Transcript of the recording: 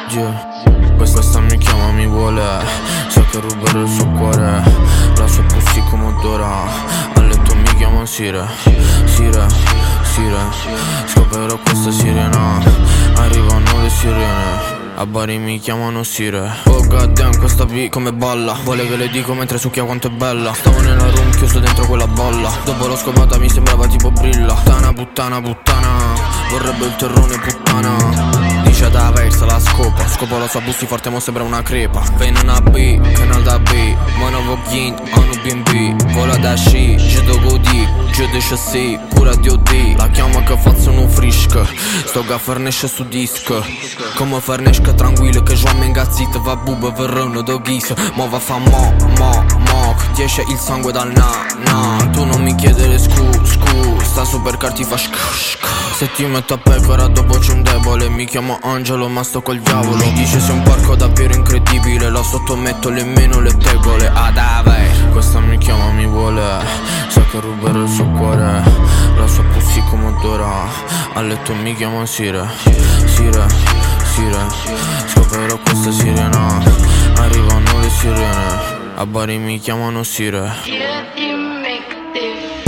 Questa mi chiama, mi vuole, sa che ruberò il suo cuore. La sua pussy come odora, a letto mi chiama Sire. Scoprirò questa sirena, arrivano le sirene. A Bari mi chiamano Sire. Oh goddamn, questa B come balla, vuole che le dico mentre succhia quanto è bella. Stavo nella room chiuso dentro quella bolla, dopo l'ho scopata mi sembrava tipo Brilla. Puttana, vorrebbe il terrone puttana. Dice da versa la scopo la sua bussi forte mo sembra una crepa. Vem una B, canal da B, mano voglin, anu B&B. Vola da sci, je do godi, je de chassi, cura di OD. La chiama che faccio un frisk, sto ga fernesce su disc. Come fernesce tranquillo che già me ingazzita. Va buba verrone do ghis, mo va fa mo, ti esce il sangue dal na. Tu non mi chiedere scu, sta super car ti fa se ti metto a pecora dopo c'è un debole. Mi chiamo Angelo ma sto col diavolo. Mi dice sei un porco davvero incredibile, la sottometto le meno le tegole. Questa mi chiama, mi vuole, sa che ruberò il suo cuore. La sua pussy come odora, a letto mi chiama Sire. Scoprirò questa sirena, arrivano le sirene. A Bari mi chiamano Sire. Yeah, you make this.